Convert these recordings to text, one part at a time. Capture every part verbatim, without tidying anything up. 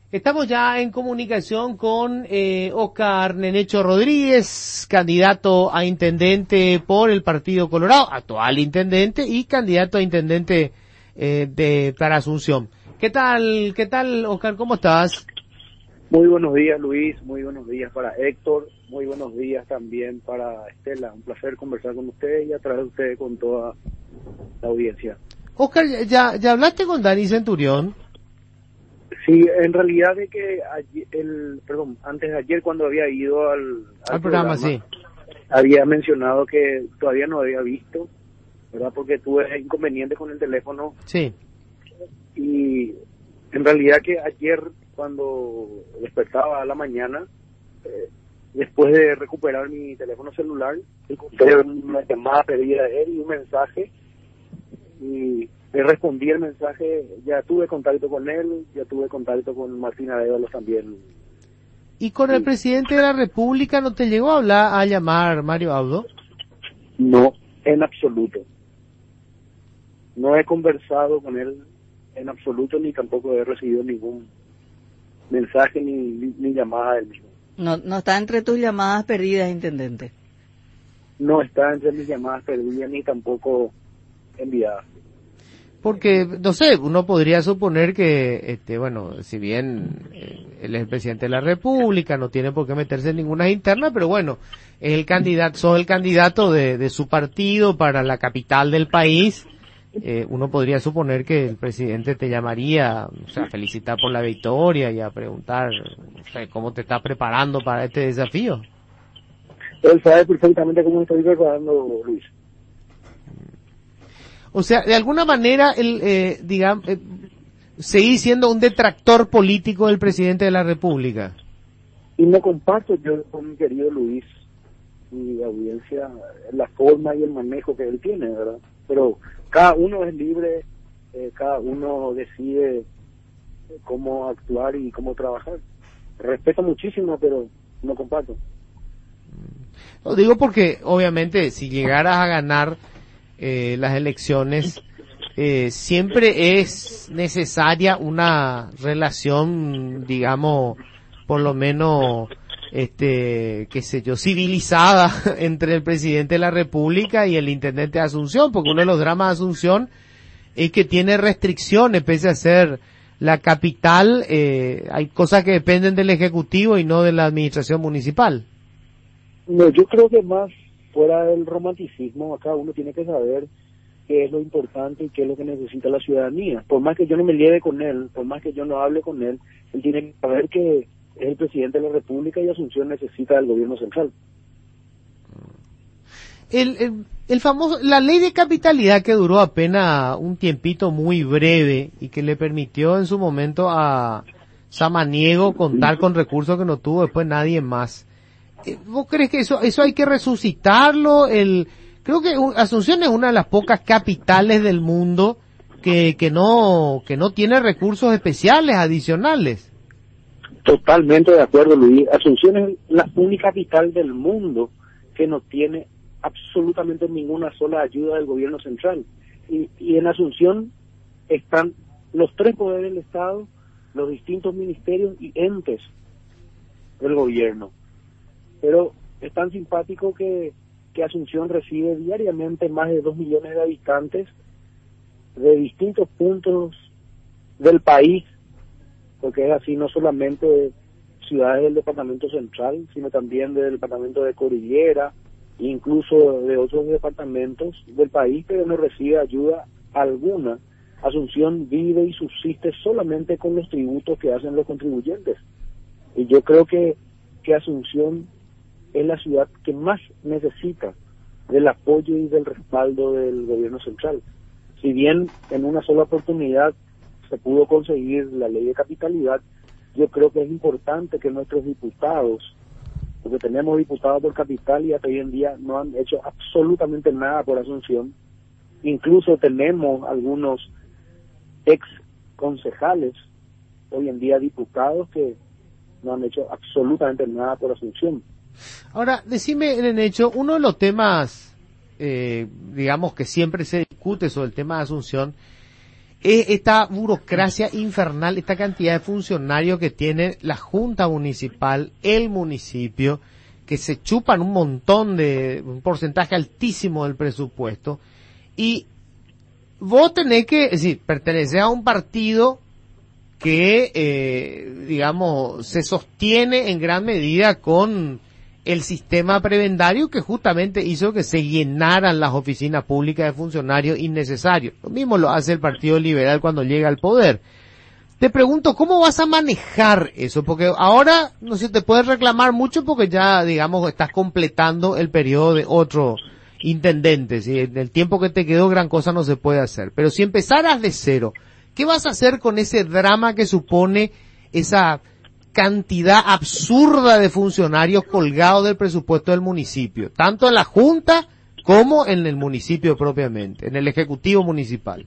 Estamos ya en comunicación con eh, Óscar Nenecho Rodríguez, candidato a intendente por el Partido Colorado, actual intendente y candidato a intendente eh, de para Asunción. ¿Qué tal, qué tal, Óscar? ¿Cómo estás? Muy buenos días, Luis. Muy buenos días para Héctor. Muy buenos días también para Estela. Un placer conversar con ustedes y a través de ustedes con toda la audiencia. Óscar, ¿ya, ya hablaste con Dani Centurión? Sí, en realidad de que ayer, el, perdón, antes de ayer cuando había ido al, al, Al programa, programa, sí. había mencionado que todavía no había visto, ¿verdad? Porque tuve inconvenientes con el teléfono. Sí. Y en realidad que ayer cuando despertaba a la mañana, eh, después de recuperar mi teléfono celular, encontré una llamada perdida de él y un mensaje, y le respondí el mensaje. Ya tuve contacto con él, ya tuve contacto con Martín Arévalos también. ¿Y con el Sí. presidente de la República no te llegó a hablar, a llamar Mario Audo? No, en absoluto. No he conversado con él en absoluto, ni tampoco he recibido ningún mensaje ni, ni, ni llamada del mismo. No, no está entre tus llamadas perdidas, intendente. No está entre mis llamadas perdidas ni tampoco enviadas. Porque, no sé, uno podría suponer que, este, bueno, si bien eh, él es el presidente de la República, no tiene por qué meterse en ninguna interna, pero bueno, es el candidato, sos el candidato de, de su partido para la capital del país. Eh, uno podría suponer que el presidente te llamaría, o sea, a felicitar por la victoria y a preguntar, no sé, cómo te estás preparando para este desafío. Él sabe perfectamente cómo estoy preparando, Luis. O sea, de alguna manera, él, eh, digamos, eh, seguir siendo un detractor político del presidente de la República. Y no comparto yo con mi querido Luis y audiencia la forma y el manejo que él tiene, ¿verdad? Pero cada uno es libre, eh, cada uno decide cómo actuar y cómo trabajar. Respeto muchísimo, pero no comparto. Lo digo porque, obviamente, si llegaras a ganar eh, las elecciones, eh, siempre es necesaria una relación, digamos, por lo menos, este, qué sé yo, civilizada entre el presidente de la República y el intendente de Asunción, porque uno de los dramas de Asunción es que tiene restricciones, pese a ser la capital, eh, hay cosas que dependen del Ejecutivo y no de la administración municipal. No, yo creo que más fuera del romanticismo, acá uno tiene que saber qué es lo importante y qué es lo que necesita la ciudadanía. Por más que yo no me lleve con él, por más que yo no hable con él, él tiene que saber que es el presidente de la República y Asunción necesita del gobierno central. El, el, el famoso, la ley de capitalidad que duró apenas un tiempito muy breve y que le permitió en su momento a Samaniego contar con recursos que no tuvo después nadie más. ¿Vos crees que eso, eso hay que resucitarlo? El, creo que Asunción es una de las pocas capitales del mundo que, que no, que no tiene recursos especiales adicionales. Totalmente de acuerdo, Luis. Asunción es la única capital del mundo que no tiene absolutamente ninguna sola ayuda del gobierno central. Y, y en Asunción están los tres poderes del Estado, los distintos ministerios y entes del gobierno. Pero es tan simpático que, que Asunción recibe diariamente más de dos millones de habitantes de distintos puntos del país, porque es así, no solamente ciudades del departamento central, sino también del departamento de Cordillera, incluso de otros departamentos del país, pero no recibe ayuda alguna. Asunción vive y subsiste solamente con los tributos que hacen los contribuyentes. Y yo creo que, que Asunción es la ciudad que más necesita del apoyo y del respaldo del gobierno central. Si bien en una sola oportunidad se pudo conseguir la ley de capitalidad, yo creo que es importante que nuestros diputados, porque tenemos diputados por capital y hasta hoy en día no han hecho absolutamente nada por Asunción, incluso tenemos algunos ex concejales, hoy en día diputados, que no han hecho absolutamente nada por Asunción. Ahora, decime, Nenecho, uno de los temas, eh, digamos que siempre se discute sobre el tema de Asunción, es esta burocracia infernal, esta cantidad de funcionarios que tiene la Junta Municipal, el municipio, que se chupan un montón de, un porcentaje altísimo del presupuesto, y vos tenés que, es decir, pertenecer a un partido que, eh, digamos, se sostiene en gran medida con el sistema prebendario que justamente hizo que se llenaran las oficinas públicas de funcionarios innecesarios. Lo mismo lo hace el Partido Liberal cuando llega al poder. Te pregunto, ¿cómo vas a manejar eso? Porque ahora no se te puede reclamar mucho porque ya, digamos, estás completando el periodo de otro intendente. ¿Sí? En el tiempo que te quedó gran cosa no se puede hacer. Pero si empezaras de cero, ¿qué vas a hacer con ese drama que supone esa cantidad absurda de funcionarios colgados del presupuesto del municipio? Tanto en la Junta como en el municipio propiamente, en el Ejecutivo Municipal.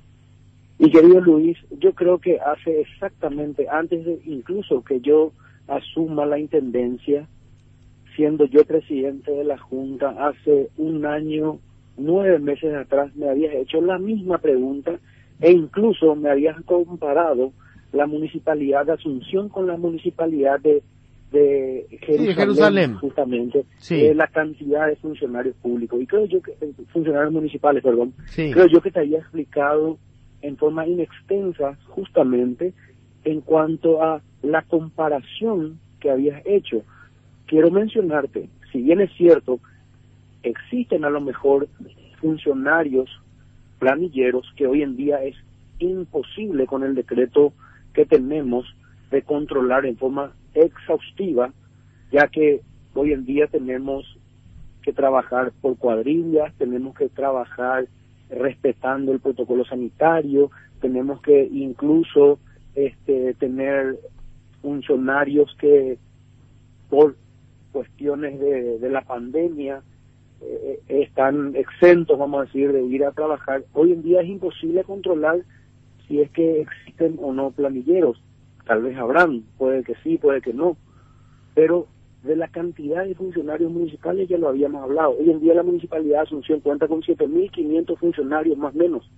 Y querido Luis, yo creo que hace exactamente, antes de incluso que yo asuma la intendencia, siendo yo presidente de la Junta, hace un año, nueve meses atrás, me habías hecho la misma pregunta e incluso me habías comparado la municipalidad de Asunción con la municipalidad de, de Jerusalén, sí, Jerusalén, justamente, sí. eh, la cantidad de funcionarios públicos, y creo yo que, eh, funcionarios municipales, perdón, sí. creo yo que te había explicado en forma inextensa justamente en cuanto a la comparación que habías hecho. Quiero mencionarte, si bien es cierto, existen a lo mejor funcionarios planilleros que hoy en día es imposible con el decreto que tenemos de controlar en forma exhaustiva, ya que hoy en día tenemos que trabajar por cuadrillas, tenemos que trabajar respetando el protocolo sanitario, tenemos que incluso este tener funcionarios que por cuestiones de, de la pandemia eh, están exentos, vamos a decir, de ir a trabajar. Hoy en día es imposible controlar si es que existen o no planilleros. Tal vez habrán, puede que sí, puede que no, pero de la cantidad de funcionarios municipales ya lo habíamos hablado. Hoy en día la Municipalidad de Asunción cuenta con siete mil quinientos funcionarios más o menos.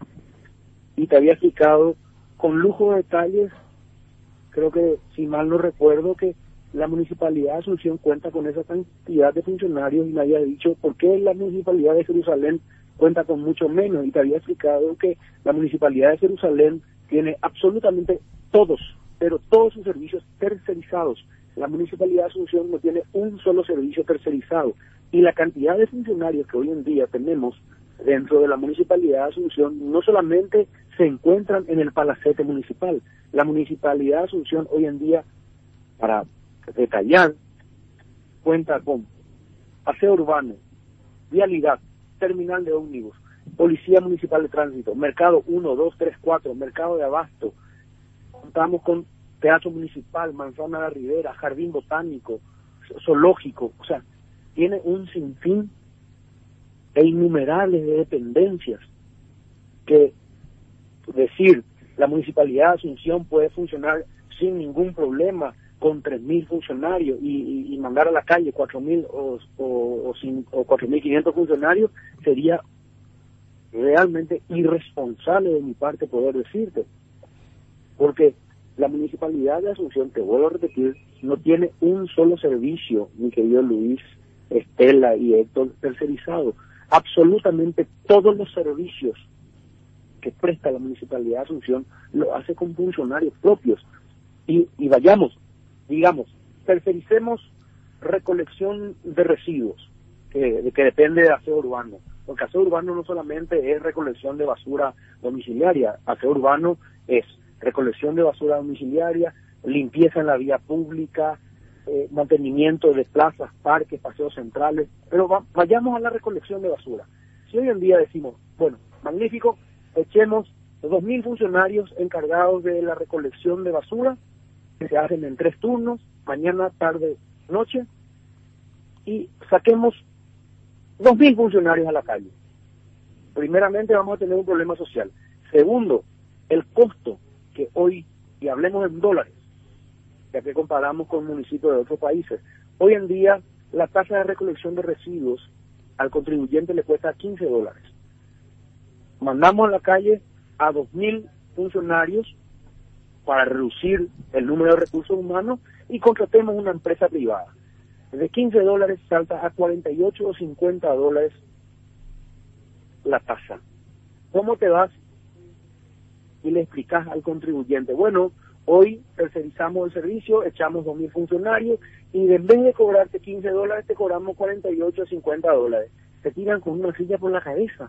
Y te había explicado con lujo de detalles, creo que si mal no recuerdo, que la Municipalidad de Asunción cuenta con esa cantidad de funcionarios y me había dicho por qué la Municipalidad de Jerusalén cuenta con mucho menos. Y te había explicado que la Municipalidad de Jerusalén tiene absolutamente todos, pero todos sus servicios tercerizados. La Municipalidad de Asunción no tiene un solo servicio tercerizado, y la cantidad de funcionarios que hoy en día tenemos dentro de la Municipalidad de Asunción no solamente se encuentran en el palacete municipal. La Municipalidad de Asunción hoy en día, para detallar, cuenta con aseo urbano, vialidad, terminal de ómnibus, Policía Municipal de Tránsito, Mercado uno, dos, tres, cuatro, Mercado de Abasto. Contamos con Teatro Municipal, Manzana de la Ribera, Jardín Botánico, Zoológico. O sea, tiene un sinfín e innumerables de dependencias que decir la Municipalidad de Asunción puede funcionar sin ningún problema con tres mil funcionarios y, y, y mandar a la calle cuatro mil o, o, o, o cuatro mil quinientos funcionarios sería realmente irresponsable de mi parte poder decirte, porque la Municipalidad de Asunción, te vuelvo a repetir, no tiene un solo servicio, mi querido Luis, Estela y Héctor, tercerizado. Absolutamente todos los servicios que presta la Municipalidad de Asunción lo hace con funcionarios propios. Y, y vayamos, digamos, tercericemos recolección de residuos, que, de que depende de aseo urbano. Porque aseo urbano no solamente es recolección de basura domiciliaria, aseo urbano es recolección de basura domiciliaria, limpieza en la vía pública, eh, mantenimiento de plazas, parques, paseos centrales, pero va, vayamos a la recolección de basura. Si hoy en día decimos, bueno, magnífico, echemos dos mil funcionarios encargados de la recolección de basura, que se hacen en tres turnos, mañana, tarde, noche, y saquemos dos mil funcionarios a la calle. Primeramente vamos a tener un problema social. Segundo, el costo que hoy, y hablemos en dólares, ya que comparamos con municipios de otros países, hoy en día la tasa de recolección de residuos al contribuyente le cuesta quince dólares. Mandamos a la calle a dos mil funcionarios para reducir el número de recursos humanos y contratemos una empresa privada. De quince dólares salta a cuarenta y ocho o cincuenta dólares la tasa. ¿Cómo te vas? Y le explicas al contribuyente, bueno, hoy tercerizamos el servicio, echamos dos mil funcionarios y en vez de cobrarte quince dólares te cobramos cuarenta y ocho o cincuenta dólares. Te tiran con una silla por la cabeza.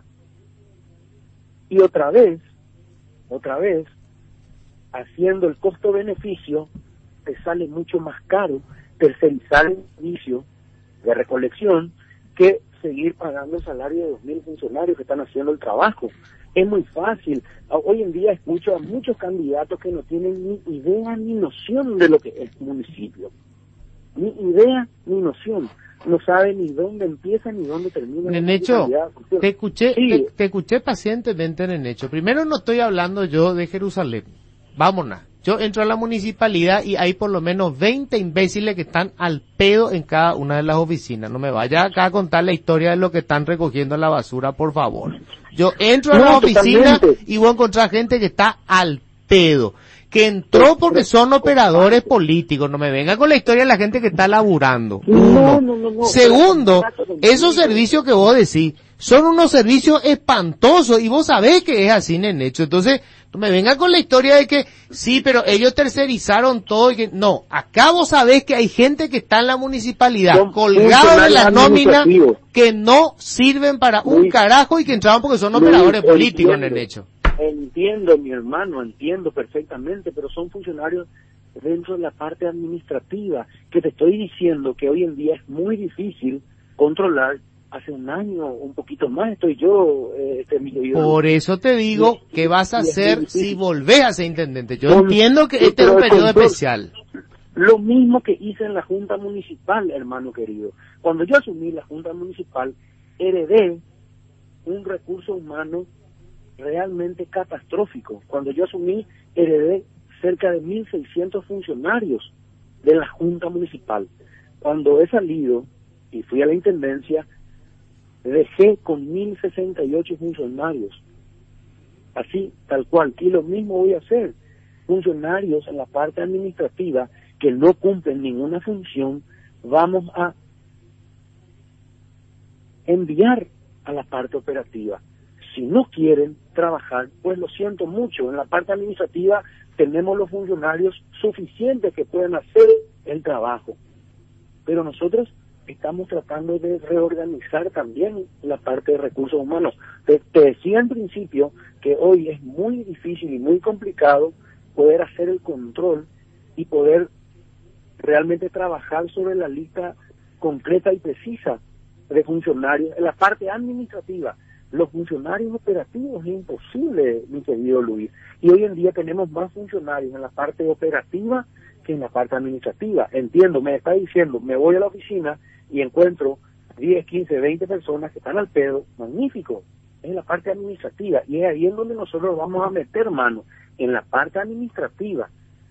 Y otra vez, otra vez, haciendo el costo-beneficio, te sale mucho más caro tercerizar el servicio de recolección que seguir pagando el salario de dos mil funcionarios que están haciendo el trabajo. Es muy fácil. Hoy en día escucho a muchos candidatos que no tienen ni idea ni noción de lo que es municipio. Ni idea ni noción. No saben ni dónde empieza ni dónde termina. Nenecho, te escuché, sí. te, te escuché pacientemente, Nenecho. Primero no estoy hablando yo de Jerusalén. Vámonos. Yo entro a la municipalidad y hay por lo menos veinte imbéciles que están al pedo en cada una de las oficinas. No me vaya acá a contar la historia de lo que están recogiendo la basura, por favor. Yo entro a no, la oficina y voy a encontrar gente que está al pedo, que entró porque son operadores políticos. No me venga con la historia de la gente que está laburando. Uno. No, no, no, no. Segundo, esos servicios que vos decís son unos servicios espantosos y vos sabés que es así, Nenecho. Entonces, no me venga con la historia de que sí, pero ellos tercerizaron todo y que no. Acá vos sabés que hay gente que está en la municipalidad colgado de la nómina que no sirven para un Luis, carajo y que entraban porque son Luis, operadores políticos, entiendo, Nenecho. Entiendo, mi hermano, entiendo perfectamente, pero son funcionarios dentro de la parte administrativa, que te estoy diciendo que hoy en día es muy difícil controlar. Hace un año, un poquito más, estoy yo, eh, este Emilio. Por eso te digo, y, ¿qué vas a hacer si volvés a ser intendente? Yo Con, entiendo que este es un periodo control, especial. Lo mismo que hice en la Junta Municipal, hermano querido. Cuando yo asumí la Junta Municipal, heredé un recurso humano realmente catastrófico. Cuando yo asumí, heredé cerca de mil seiscientos funcionarios de la Junta Municipal. Cuando he salido y fui a la intendencia, dejé con mil sesenta y ocho funcionarios, así, tal cual, y lo mismo voy a hacer. Funcionarios en la parte administrativa que no cumplen ninguna función, vamos a enviar a la parte operativa. Si no quieren trabajar, pues lo siento mucho, en la parte administrativa tenemos los funcionarios suficientes que pueden hacer el trabajo, pero nosotros estamos tratando de reorganizar también la parte de recursos humanos. Te, te decía en principio que hoy es muy difícil y muy complicado poder hacer el control y poder realmente trabajar sobre la lista concreta y precisa de funcionarios. En la parte administrativa, los funcionarios operativos es imposible, mi querido Luis. Y hoy en día tenemos más funcionarios en la parte operativa que en la parte administrativa. Entiendo, me está diciendo, me voy a la oficina y encuentro diez, quince, veinte personas que están al pedo, magnífico, es la parte administrativa, y es ahí en donde nosotros vamos a meter mano, en la parte administrativa,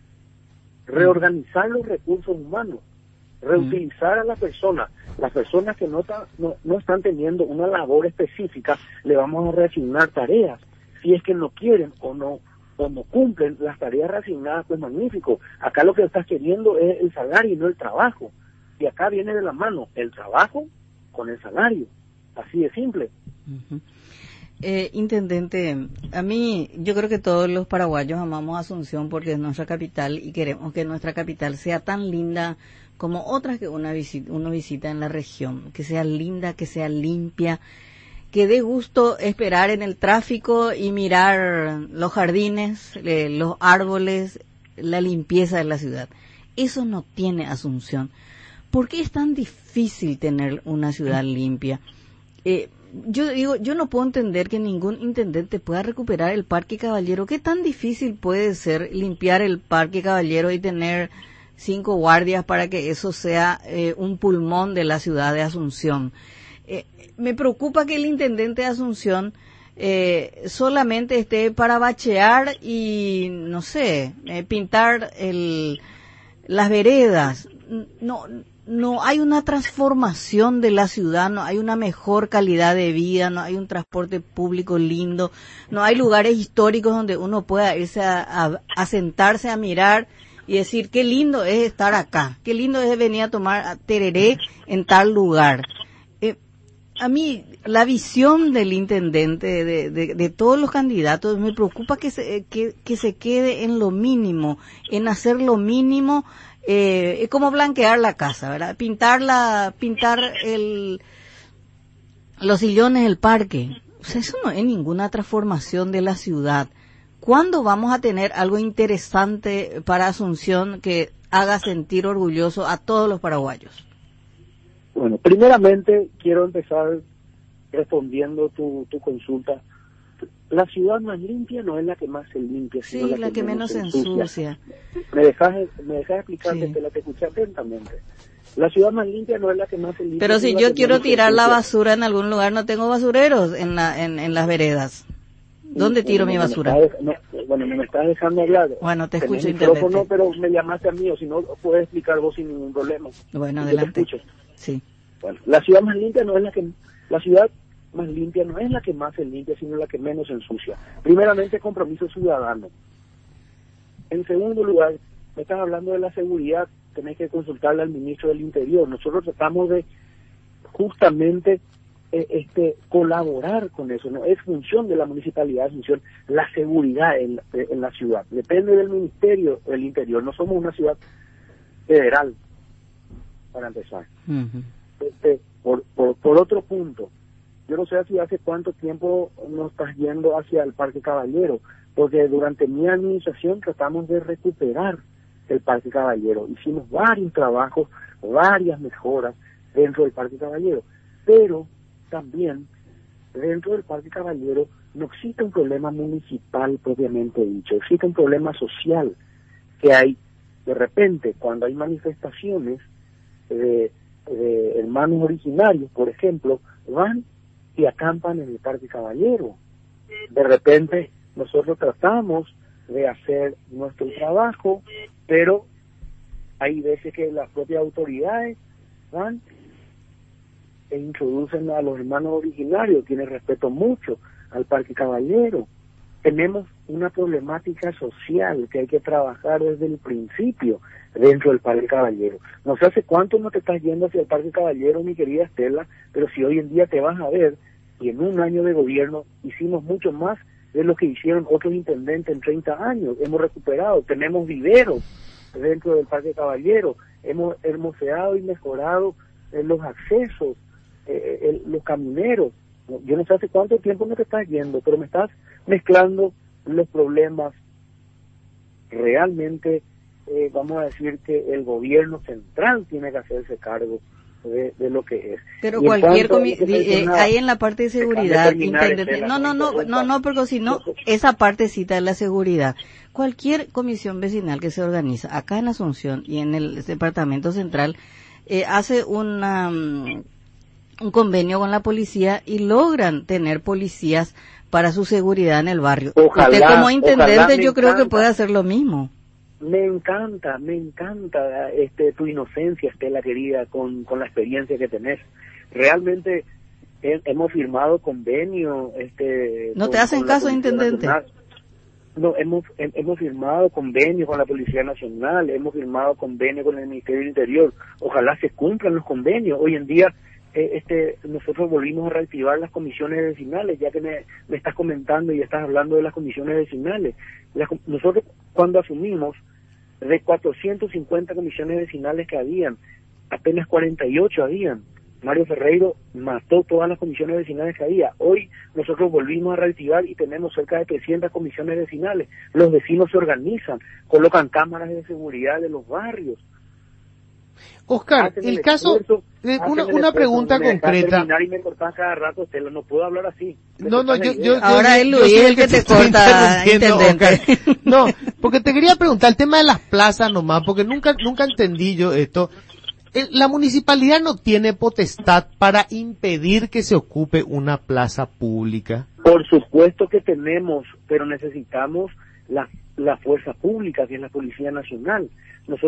reorganizar los recursos humanos, reutilizar a las personas, las personas que no, ta, no, no están teniendo una labor específica, le vamos a reasignar tareas, si es que no quieren o no o no cumplen las tareas reasignadas, pues magnífico, acá lo que estás queriendo es el salario y no el trabajo. Y acá viene de la mano el trabajo con el salario. Así de simple. Uh-huh. Eh, intendente, a mí, yo creo que todos los paraguayos amamos Asunción porque es nuestra capital y queremos que nuestra capital sea tan linda como otras que una visita, uno visita en la región. Que sea linda, que sea limpia, que dé gusto esperar en el tráfico y mirar los jardines, eh, los árboles, la limpieza de la ciudad. Eso no tiene Asunción. ¿Por qué es tan difícil tener una ciudad limpia? Eh, yo digo, yo no puedo entender que ningún intendente pueda recuperar el Parque Caballero. ¿Qué tan difícil puede ser limpiar el Parque Caballero y tener cinco guardias para que eso sea eh, un pulmón de la ciudad de Asunción? Eh, me preocupa que el intendente de Asunción eh, solamente esté para bachear y, no sé, eh, pintar el... las veredas. no, no hay una transformación de la ciudad, no hay una mejor calidad de vida, no hay un transporte público lindo, no hay lugares históricos donde uno pueda irse a, a, a sentarse a mirar y decir qué lindo es estar acá, qué lindo es venir a tomar tereré en tal lugar. Eh, a mí la visión del intendente, de, de, de todos los candidatos, me preocupa que se, que, que se quede en lo mínimo, en hacer lo mínimo. Eh, es como blanquear la casa, ¿verdad? Pintarla, pintar el, los sillones del parque. O sea, eso no es ninguna transformación de la ciudad. ¿Cuándo vamos a tener algo interesante para Asunción que haga sentir orgulloso a todos los paraguayos? Bueno, primeramente quiero empezar respondiendo tu, tu consulta. La ciudad más limpia no es la que más se limpia, sí, sino la, la que, que menos se ensucia. Me dejas, me dejas explicarte, Sí. que la te escuché atentamente. La ciudad más limpia no es la que más se limpia. Pero si sino la yo que quiero menos se tirar la ensucia. basura en algún lugar, no tengo basureros en, la, en, en las veredas. ¿Dónde tiro Bueno, mi me basura? estás- no, bueno, me estás dejando hablar. Bueno, te Tenés escucho, micrófono, intendente. pero me llamaste a mí, o si no, puedes explicar vos sin ningún problema. Bueno, Yo te adelante. escucho. Sí. Bueno, la ciudad más limpia no es la que la ciudad más limpia no es la que más se limpia, sino la que menos se ensucia. Primeramente, compromiso ciudadano. En segundo lugar, me estás hablando de la seguridad, tenés que consultarle al ministro del Interior. Nosotros tratamos de justamente eh, este colaborar con eso, no es función de la Municipalidad de Asunción la seguridad en, en la ciudad. Depende del Ministerio del Interior. No somos una ciudad federal, para empezar. Uh-huh. Este, por, por, por otro punto, yo no sé si hace cuánto tiempo nos estás yendo hacia el Parque Caballero, porque durante mi administración tratamos de recuperar el Parque Caballero. Hicimos varios trabajos, varias mejoras dentro del Parque Caballero, pero también dentro del Parque Caballero no existe un problema municipal propiamente dicho, existe un problema social que hay de repente cuando hay manifestaciones de, de hermanos originarios, por ejemplo, van y acampan en el Parque Caballero. De repente nosotros tratamos de hacer nuestro trabajo, pero hay veces que las propias autoridades van e introducen a los hermanos originarios, quienes respeto mucho al Parque Caballero. Tenemos una problemática social que hay que trabajar desde el principio dentro del Parque Caballero. No sé hace cuánto no te estás yendo hacia el Parque Caballero, mi querida Estela, pero si hoy en día te vas a ver, y en un año de gobierno hicimos mucho más de lo que hicieron otros intendentes en treinta años. Hemos recuperado, tenemos viveros dentro del Parque Caballero, hemos hermoseado y mejorado eh, los accesos, eh, el, los camineros. Yo no sé hace cuánto tiempo no te estás yendo, pero me estás mezclando los problemas realmente. Eh, vamos a decir que el gobierno central tiene que hacerse cargo de, de lo que es. Pero Y cualquier comi- eh, ahí en la parte de seguridad, intendente, no, no, no, no, no, porque si no, esa partecita de la seguridad, cualquier comisión vecinal que se organiza acá en Asunción y en el departamento central, eh, hace una, um, un convenio con la policía y logran tener policías para su seguridad en el barrio. Ojalá, Usted como intendente ojalá, yo creo encanta. que puede hacer lo mismo. Me encanta, me encanta este tu inocencia, Estela querida, con, con la experiencia que tenés. Realmente he, hemos firmado convenio. Este, ¿No con, te hacen con la caso, Policía intendente? Nacional. No, hemos he- hemos firmado convenios con la Policía Nacional, hemos firmado convenios con el Ministerio del Interior. Ojalá se cumplan los convenios. Hoy en día eh, este nosotros volvimos a reactivar las comisiones vecinales, ya que me, me estás comentando y estás hablando de las comisiones vecinales. Las, nosotros cuando asumimos, de cuatrocientas cincuenta comisiones vecinales que habían, apenas cuarenta y ocho habían. Mario Ferreiro mató todas las comisiones vecinales que había. Hoy nosotros volvimos a reactivar y tenemos cerca de trescientas comisiones vecinales. Los vecinos se organizan, colocan cámaras de seguridad de los barrios. Oscar, Hacen el caso, esfuerzo, eh, hacen una, el una esfuerzo. pregunta Me dejas concreta. terminar y me cortás cada rato, Estela, no puedo hablar así. Me No, no, cortás la yo, idea. yo, yo- Ahora yo- es yo Luis soy el que te estoy corta, interrumpiendo, intendente. Oscar. No, porque te quería preguntar el tema de las plazas nomás, porque nunca, nunca entendí yo esto. Eh, La municipalidad no tiene potestad para impedir que se ocupe una plaza pública. Por supuesto que tenemos, pero necesitamos la, la fuerza pública, que es la Policía Nacional. Nosotros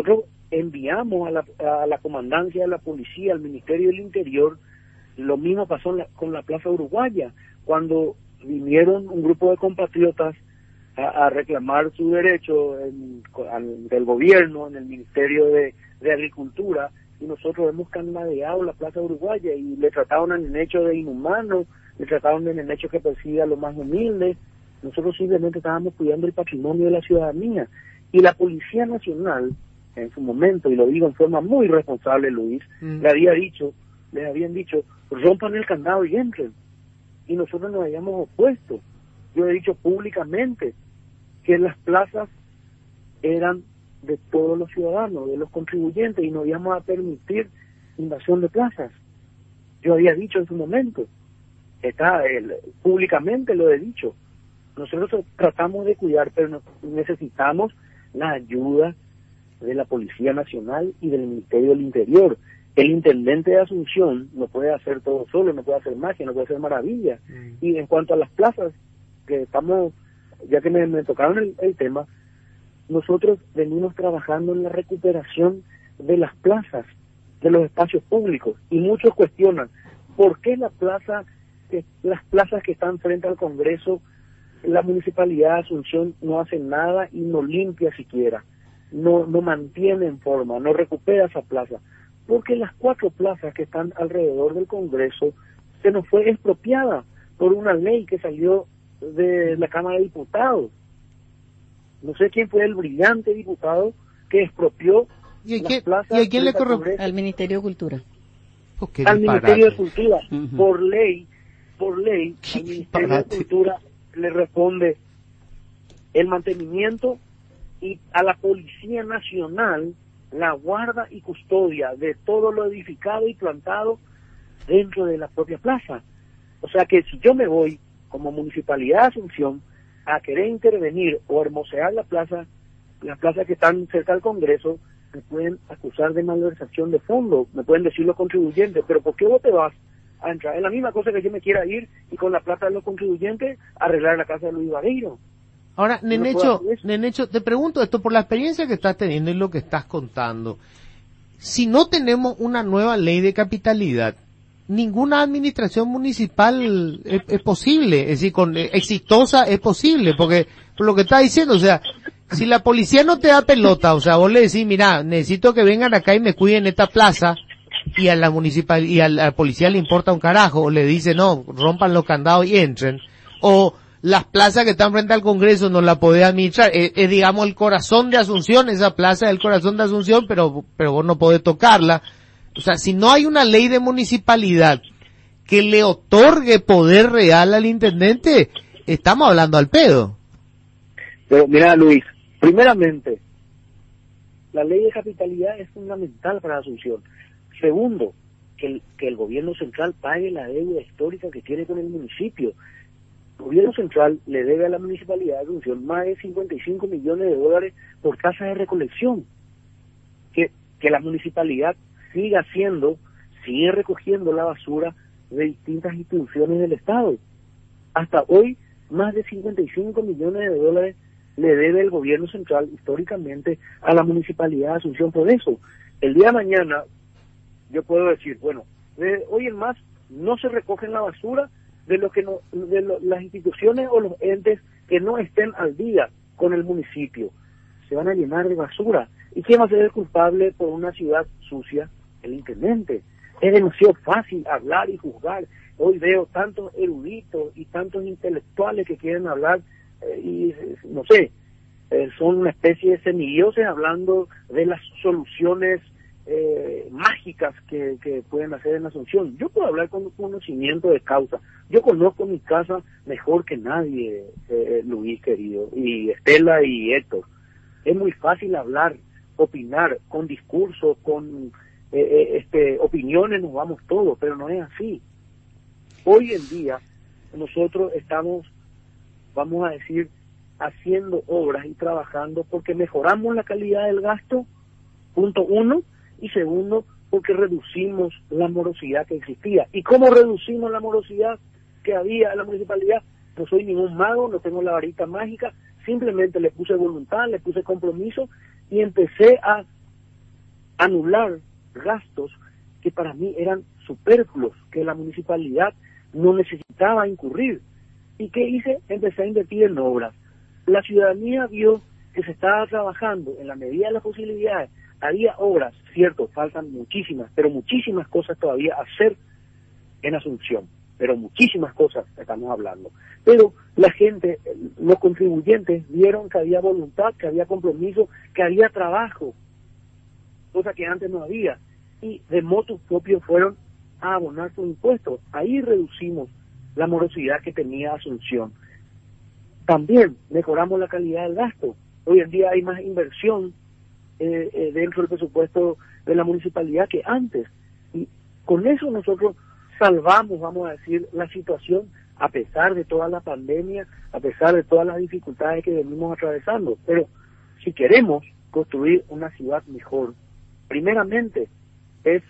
enviamos a la, a la comandancia de la policía, al Ministerio del Interior. Lo mismo pasó en la, con la Plaza Uruguaya, cuando vinieron un grupo de compatriotas a, a reclamar su derecho en, al, del gobierno, en el Ministerio de, de Agricultura, y nosotros hemos canadeado la Plaza Uruguaya y le trataron al hecho de inhumano, le trataron en hecho que persigue a los más humildes. Nosotros simplemente estábamos cuidando el patrimonio de la ciudadanía. Y la Policía Nacional, en su momento, y lo digo en forma muy responsable, Luis, mm. le había dicho, les habían dicho, rompan el candado y entren. Y nosotros nos habíamos opuesto. Yo he dicho públicamente que las plazas eran de todos los ciudadanos, de los contribuyentes, y no íbamos a permitir invasión de plazas. Yo había dicho en su momento, está el, públicamente lo he dicho. Nosotros tratamos de cuidar, pero no, necesitamos la ayuda de la Policía Nacional y del Ministerio del Interior. El intendente de Asunción no puede hacer todo solo, no puede hacer magia, no puede hacer maravilla. Mm. Y en cuanto a las plazas, que estamos, ya que me, me tocaron el, el tema, nosotros venimos trabajando en la recuperación de las plazas, de los espacios públicos, y muchos cuestionan por qué la plaza, que, las plazas que están frente al Congreso, la Municipalidad de Asunción no hace nada y no limpia siquiera, no, no mantiene en forma, no recupera esa plaza, porque las cuatro plazas que están alrededor del Congreso se nos fue expropiada por una ley que salió de la Cámara de Diputados. No sé quién fue el brillante diputado que expropió ¿Y las qué, plazas. ¿Y a quién le corresponde? Al Ministerio de Cultura. Oh, al Ministerio de Cultura. Uh-huh. Por ley, por ley, al Ministerio de Cultura le responde el mantenimiento, y a la Policía Nacional la guarda y custodia de todo lo edificado y plantado dentro de la propia plaza. O sea que si yo me voy como Municipalidad de Asunción a querer intervenir o hermosear la plaza, las plazas que están cerca del Congreso, me pueden acusar de malversación de fondos, me pueden decir los contribuyentes, pero ¿por qué vos te vas a entrar? Es la misma cosa que yo me quiera ir y con la plata de los contribuyentes arreglar la casa de Luis Vareiro. Ahora, Nenecho, no Nenecho, te pregunto esto por la experiencia que estás teniendo y lo que estás contando. Si no tenemos una nueva ley de capitalidad, ninguna administración municipal es, es posible, es decir, con, eh, exitosa es posible, porque por lo que está diciendo, o sea, si la policía no te da pelota, o sea, vos le decís, mira, necesito que vengan acá y me cuiden esta plaza, y a la municipal, y a la policía le importa un carajo, o le dice, no, rompan los candados y entren, o las plazas que están frente al Congreso no la podés administrar, es, es digamos el corazón de Asunción, esa plaza es el corazón de Asunción, pero, pero vos no podés tocarla. O sea, si no hay una ley de municipalidad que le otorgue poder real al intendente, estamos hablando al pedo. Pero mira, Luis, primeramente, la ley de capitalidad es fundamental para Asunción. Segundo, que el, que el gobierno central pague la deuda histórica que tiene con el municipio. El gobierno central le debe a la Municipalidad de Asunción más de cincuenta y cinco millones de dólares por tasas de recolección. Que, que la municipalidad siga haciendo, sigue recogiendo la basura de distintas instituciones del Estado. Hasta hoy, más de cincuenta y cinco millones de dólares le debe el gobierno central históricamente a la Municipalidad de Asunción por eso. El día de mañana, yo puedo decir, bueno, de hoy en más, no se recogen la basura de lo que no, de lo, las instituciones o los entes que no estén al día con el municipio. Se van a llenar de basura. ¿Y quién va a ser el culpable por una ciudad sucia? El intendente. Es demasiado fácil hablar y juzgar. Hoy veo tantos eruditos y tantos intelectuales que quieren hablar eh, y no sé, eh, son una especie de semidioses hablando de las soluciones eh, mágicas que, que pueden hacer en Asunción. Yo puedo hablar con conocimiento de causa. Yo conozco mi casa mejor que nadie, eh, Luis querido, y Estela y Héctor. Es muy fácil hablar, opinar, con discurso, con eh, este opiniones nos vamos todos, pero no es así. Hoy en día nosotros estamos, vamos a decir, haciendo obras y trabajando porque mejoramos la calidad del gasto, punto uno, y segundo, porque reducimos la morosidad que existía. ¿Y cómo reducimos la morosidad que había en la municipalidad? No soy ningún mago, no tengo la varita mágica, simplemente le puse voluntad, le puse compromiso y empecé a anular gastos que para mí eran superfluos, que la municipalidad no necesitaba incurrir. ¿Y qué hice? Empecé a invertir en obras. La ciudadanía vio que se estaba trabajando en la medida de las posibilidades. Había obras, cierto, faltan muchísimas, pero muchísimas cosas todavía a hacer en Asunción, pero muchísimas cosas estamos hablando. Pero la gente, los contribuyentes vieron que había voluntad, que había compromiso, que había trabajo, cosa que antes no había, y de motus propios fueron a abonar sus impuestos. Ahí reducimos la morosidad que tenía Asunción. También mejoramos la calidad del gasto. Hoy en día hay más inversión eh, eh, dentro del presupuesto de la municipalidad que antes. Y con eso nosotros salvamos, vamos a decir, la situación a pesar de toda la pandemia, a pesar de todas las dificultades que venimos atravesando. Pero si queremos construir una ciudad mejor, primeramente es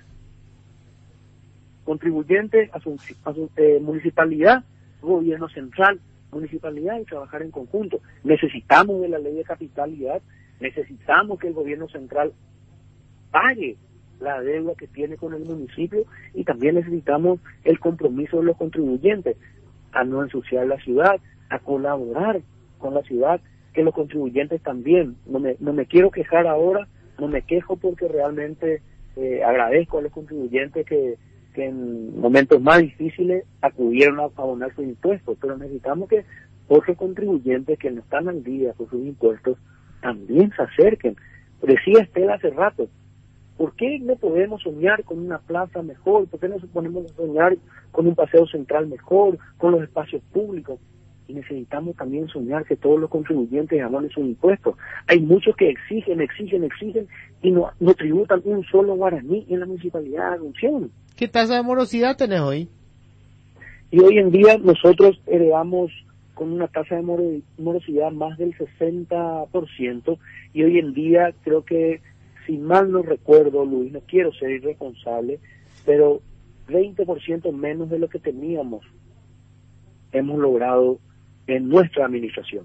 contribuyente, a su, a su eh, municipalidad, gobierno central, municipalidad, y trabajar en conjunto. Necesitamos de la ley de capitalidad, necesitamos que el gobierno central pague la deuda que tiene con el municipio, y también necesitamos el compromiso de los contribuyentes a no ensuciar la ciudad, a colaborar con la ciudad, que los contribuyentes también, no me, no me quiero quejar ahora, no me quejo porque realmente eh, agradezco a los contribuyentes que, que en momentos más difíciles acudieron a abonar sus impuestos, pero necesitamos que otros contribuyentes que no están al día con sus impuestos también se acerquen. Decía Estela hace rato, ¿por qué no podemos soñar con una plaza mejor? ¿Por qué no podemos soñar con un paseo central mejor, con los espacios públicos? Y necesitamos también soñar que todos los contribuyentes abonen sus impuestos. Hay muchos que exigen, exigen, exigen y no, no tributan un solo guaraní en la municipalidad de Asunción. ¿Qué tasa de morosidad tenés hoy? Y hoy en día nosotros heredamos con una tasa de moro- morosidad más del sesenta por ciento, y hoy en día creo que, si mal no recuerdo, Luis, no quiero ser irresponsable, pero veinte por ciento menos de lo que teníamos hemos logrado en nuestra administración.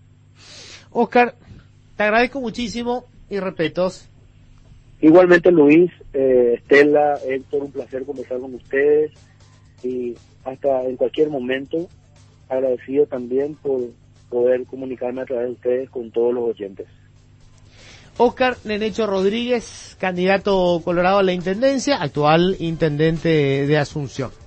Oscar, te agradezco muchísimo y respetos. Igualmente, Luis, eh, Estela, Héctor, un placer conversar con ustedes, y hasta en cualquier momento agradecido también por poder comunicarme a través de ustedes con todos los oyentes. Oscar Nenecho Rodríguez, candidato colorado a la intendencia, actual intendente de Asunción.